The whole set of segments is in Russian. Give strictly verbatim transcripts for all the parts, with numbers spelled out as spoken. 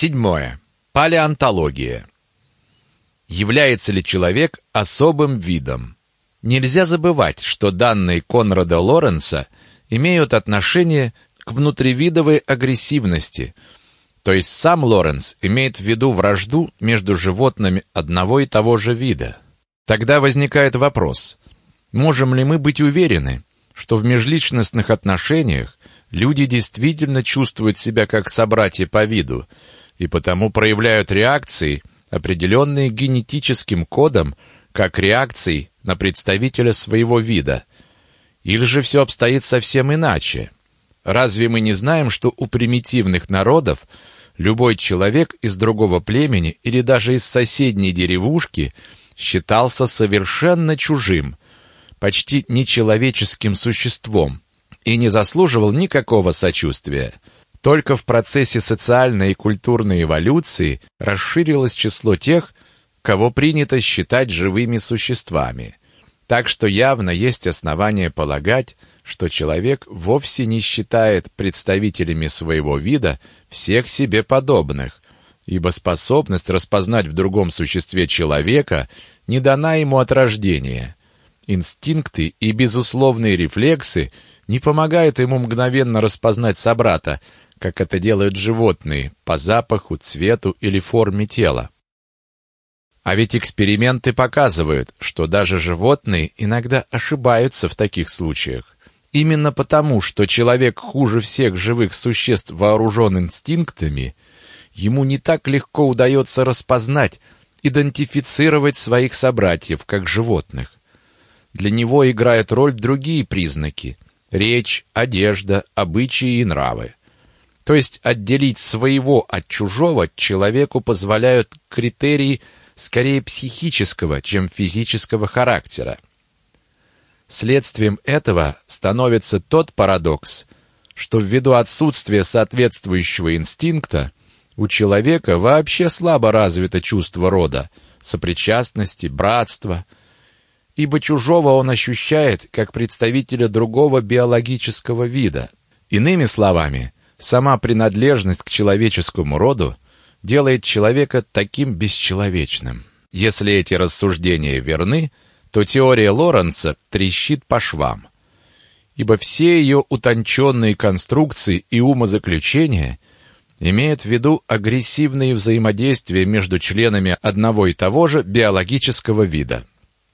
Седьмое. Палеонтология. Является ли человек особым видом? Нельзя забывать, что данные Конрада Лоренца имеют отношение к внутривидовой агрессивности, то есть сам Лоренц имеет в виду вражду между животными одного и того же вида. Тогда возникает вопрос, можем ли мы быть уверены, что в межличностных отношениях люди действительно чувствуют себя как собратья по виду и потому проявляют реакции, определенные генетическим кодом, как реакции на представителя своего вида? Или же все обстоит совсем иначе? Разве мы не знаем, что у примитивных народов любой человек из другого племени или даже из соседней деревушки считался совершенно чужим, почти нечеловеческим существом и не заслуживал никакого сочувствия? Только в процессе социальной и культурной эволюции расширилось число тех, кого принято считать живыми существами. Так что явно есть основания полагать, что человек вовсе не считает представителями своего вида всех себе подобных, ибо способность распознать в другом существе человека не дана ему от рождения. Инстинкты и безусловные рефлексы не помогают ему мгновенно распознать собрата, как это делают животные, по запаху, цвету или форме тела. А ведь эксперименты показывают, что даже животные иногда ошибаются в таких случаях. Именно потому, что человек хуже всех живых существ вооружен инстинктами, ему не так легко удается распознать, идентифицировать своих собратьев, как животных. Для него играют роль другие признаки – речь, одежда, обычаи и нравы. То есть отделить своего от чужого человеку позволяют критерии скорее психического, чем физического характера. Следствием этого становится тот парадокс, что ввиду отсутствия соответствующего инстинкта у человека вообще слабо развито чувство рода, сопричастности, братства, ибо чужого он ощущает как представителя другого биологического вида. Иными словами, сама принадлежность к человеческому роду делает человека таким бесчеловечным. Если эти рассуждения верны, то теория Лоренца трещит по швам, ибо все ее утонченные конструкции и умозаключения имеют в виду агрессивные взаимодействия между членами одного и того же биологического вида.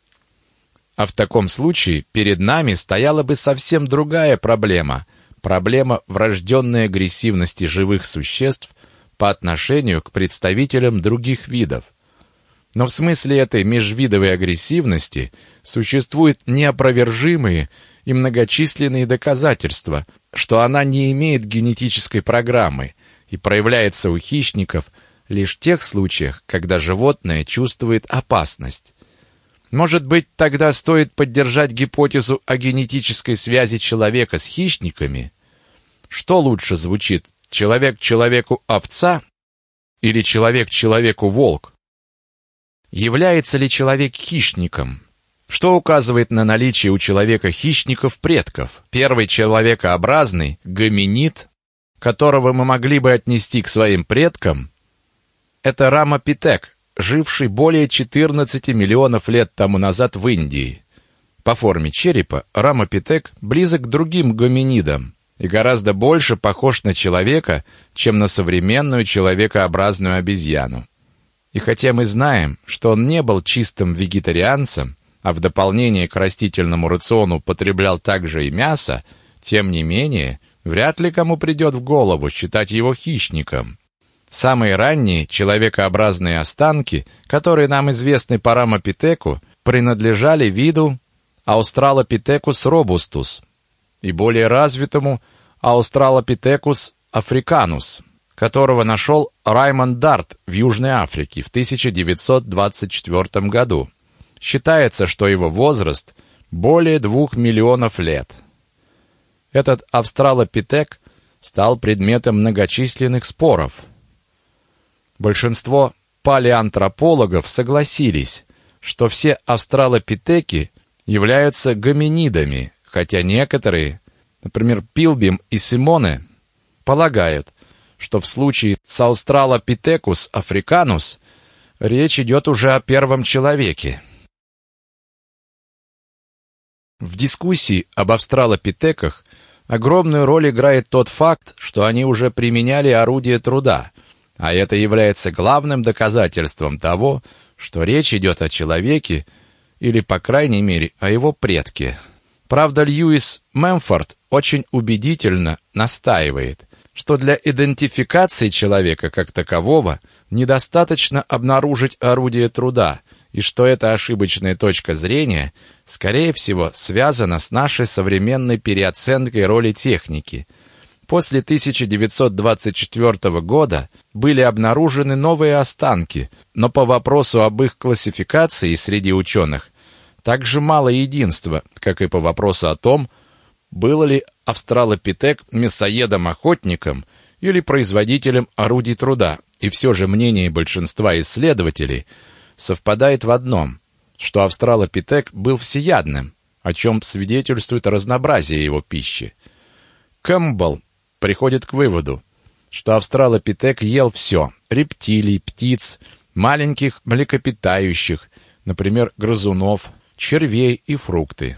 А в таком случае перед нами стояла бы совсем другая проблема – проблема врожденной агрессивности живых существ по отношению к представителям других видов. Но в смысле этой межвидовой агрессивности существуют неопровержимые и многочисленные доказательства, что она не имеет генетической программы и проявляется у хищников лишь в тех случаях, когда животное чувствует опасность. Может быть, тогда стоит поддержать гипотезу о генетической связи человека с хищниками? Что лучше звучит, человек человеку овца или человек человеку волк? Является ли человек хищником? Что указывает на наличие у человека хищников предков? Первый человекообразный, гоминид, которого мы могли бы отнести к своим предкам, это рамопитек, живший более четырнадцати миллионов лет тому назад в Индии. По форме черепа рамопитек близок к другим гоминидам и гораздо больше похож на человека, чем на современную человекообразную обезьяну. И хотя мы знаем, что он не был чистым вегетарианцем, а в дополнение к растительному рациону потреблял также и мясо, тем не менее, вряд ли кому придет в голову считать его хищником. Самые ранние человекообразные останки, которые нам известны по рамопитеку, принадлежали виду Australopithecus robustus и более развитому Australopithecus africanus, которого нашел Раймонд Дарт в Южной Африке в тысяча девятьсот двадцать четвёртом году. Считается, что его возраст более двух миллионов лет. Этот австралопитек стал предметом многочисленных споров. Большинство палеантропологов согласились, что все австралопитеки являются гоминидами, хотя некоторые, например, Пилбим и Симоне, полагают, что в случае с Australopithecus africanus речь идет уже о первом человеке. В дискуссии об австралопитеках огромную роль играет тот факт, что они уже применяли орудие труда, а это является главным доказательством того, что речь идет о человеке или, по крайней мере, о его предке. Правда, Льюис Мемфорд очень убедительно настаивает, что для идентификации человека как такового недостаточно обнаружить орудие труда, и что эта ошибочная точка зрения, скорее всего, связана с нашей современной переоценкой роли техники. После тысяча девятьсот двадцать четвёртого года были обнаружены новые останки, но по вопросу об их классификации среди ученых также мало единства, как и по вопросу о том, был ли австралопитек мясоедом-охотником или производителем орудий труда, и все же мнение большинства исследователей совпадает в одном, что австралопитек был всеядным, о чем свидетельствует разнообразие его пищи. Кэмпбелл приходит к выводу, что австралопитек ел все – рептилий, птиц, маленьких млекопитающих, например, грызунов, червей и фрукты.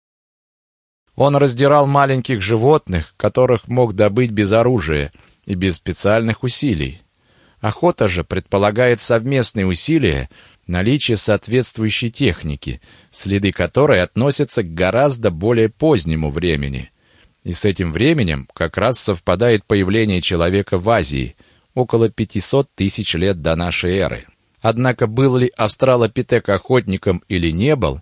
Он раздирал маленьких животных, которых мог добыть без оружия и без специальных усилий. Охота же предполагает совместные усилия, наличие соответствующей техники, следы которой относятся к гораздо более позднему времени. И с этим временем как раз совпадает появление человека в Азии, около пятисот тысяч лет до нашей эры. Однако был ли австралопитек охотником или не был,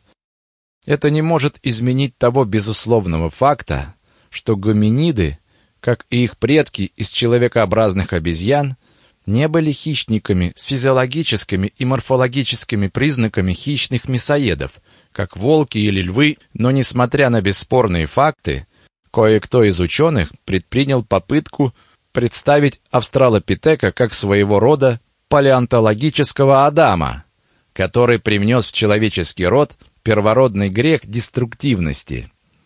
это не может изменить того безусловного факта, что гоминиды, как и их предки из человекообразных обезьян, не были хищниками с физиологическими и морфологическими признаками хищных мясоедов, как волки или львы, но, несмотря на бесспорные факты, кое-кто из ученых предпринял попытку представить австралопитека как своего рода палеонтологического Адама, который привнес в человеческий род первородный грех деструктивности.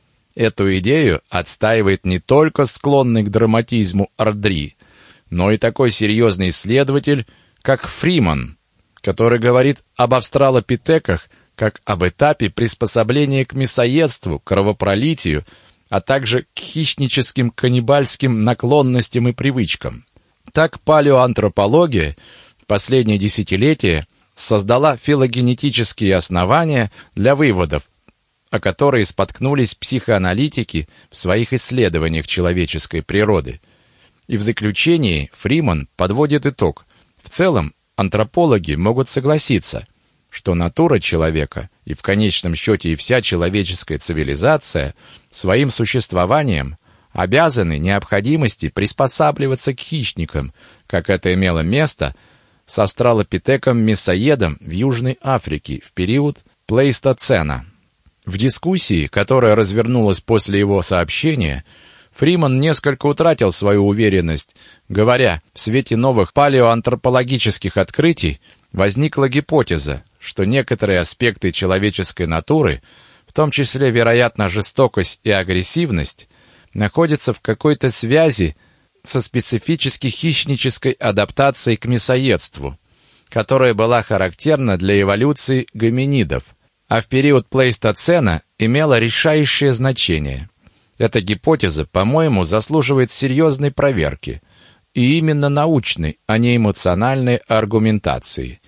Эту идею отстаивает не только склонный к драматизму Ордри, но и такой серьезный исследователь, как Фриман, который говорит об австралопитеках как об этапе приспособления к мясоедству, кровопролитию, а также к хищническим каннибальским наклонностям и привычкам. Так палеоантропология в последние десятилетия создала филогенетические основания для выводов, о которые споткнулись психоаналитики в своих исследованиях человеческой природы. И в заключении Фриман подводит итог. В целом, антропологи могут согласиться, что натура человека и в конечном счете и вся человеческая цивилизация своим существованием обязаны необходимости приспосабливаться к хищникам, как это имело место с австралопитеком-мясоедом в Южной Африке в период плейстоцена. В дискуссии, которая развернулась после его сообщения, Фриман несколько утратил свою уверенность, говоря, в свете новых палеоантропологических открытий возникла гипотеза, что некоторые аспекты человеческой натуры, в том числе, вероятно, жестокость и агрессивность, находятся в какой-то связи со специфически хищнической адаптацией к мясоедству, которая была характерна для эволюции гоминидов, а в период плейстоцена имела решающее значение. Эта гипотеза, по-моему, заслуживает серьезной проверки, и именно научной, а не эмоциональной аргументации,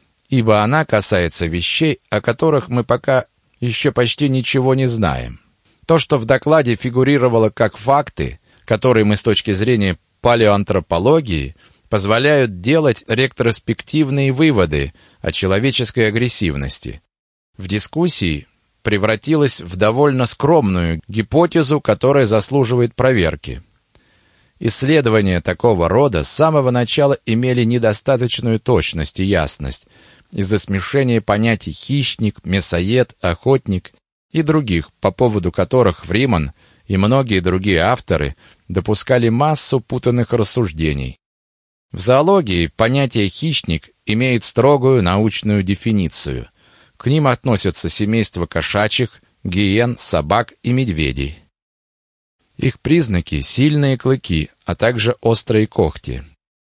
ибо она касается вещей, о которых мы пока еще почти ничего не знаем. То, что в докладе фигурировало как факты, которые мы с точки зрения палеоантропологии позволяют делать ретроспективные выводы о человеческой агрессивности, в дискуссии превратилась в довольно скромную гипотезу, которая заслуживает проверки. Исследования такого рода с самого начала имели недостаточную точность и ясность из-за смешения понятий «хищник», «мясоед», «охотник» и других, по поводу которых Фриман и многие другие авторы допускали массу путанных рассуждений. В зоологии понятие «хищник» имеет строгую научную дефиницию. К ним относятся семейство кошачьих, гиен, собак и медведей. Их признаки – сильные клыки, а также острые когти.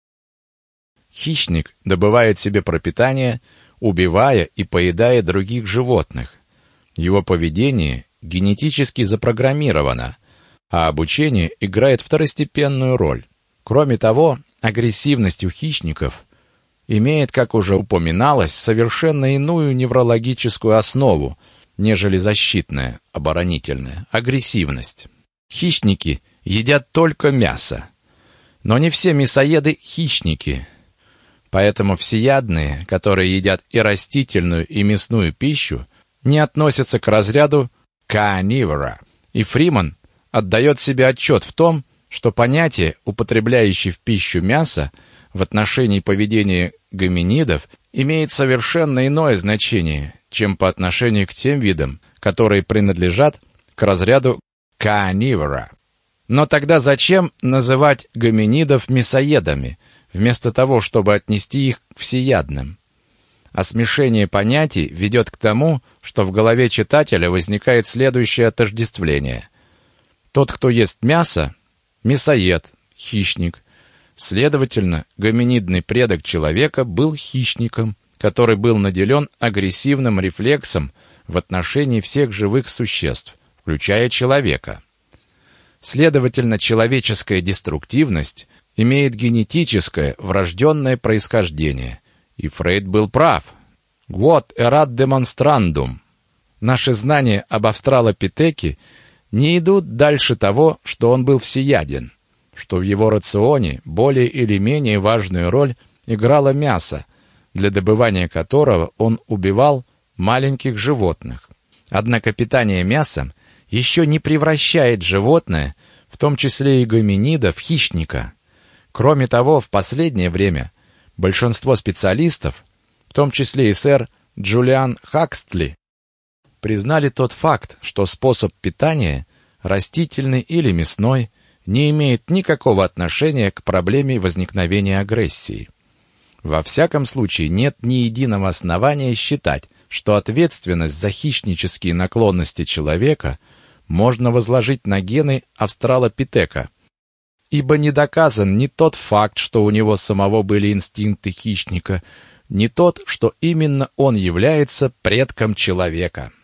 Хищник добывает себе пропитание, убивая и поедая других животных. Его поведение генетически запрограммировано, а обучение играет второстепенную роль. Кроме того, агрессивность у хищников имеет, как уже упоминалось, совершенно иную неврологическую основу, нежели защитная, оборонительная, агрессивность. Хищники едят только мясо. Но не все мясоеды – хищники. Поэтому всеядные, которые едят и растительную, и мясную пищу, не относятся к разряду carnivora. И Фриман отдает себе отчет в том, что понятие, употребляющее в пищу мясо, в отношении поведения гоминидов, имеет совершенно иное значение, чем по отношению к тем видам, которые принадлежат к разряду carnivora. Но тогда зачем называть гоминидов мясоедами, вместо того, чтобы отнести их к всеядным? А смешение понятий ведет к тому, что в голове читателя возникает следующее отождествление. Тот, кто ест мясо, мясоед, хищник. Следовательно, гоминидный предок человека был хищником, который был наделен агрессивным рефлексом в отношении всех живых существ, включая человека. Следовательно, человеческая деструктивность имеет генетическое, врожденное происхождение. И Фрейд был прав. «Quod erat demonstrandum». Наши знания об австралопитеке не идут дальше того, что он был всеяден, что в его рационе более или менее важную роль играло мясо, для добывания которого он убивал маленьких животных. Однако питание мясом еще не превращает животное, в том числе и гоминида, в хищника. Кроме того, в последнее время большинство специалистов, в том числе и сэр Джулиан Хаксли, признали тот факт, что способ питания, растительный или мясной, не имеет никакого отношения к проблеме возникновения агрессии. Во всяком случае, нет ни единого основания считать, что ответственность за хищнические наклонности человека можно возложить на гены австралопитека, ибо не доказан ни тот факт, что у него самого были инстинкты хищника, ни тот, что именно он является предком человека.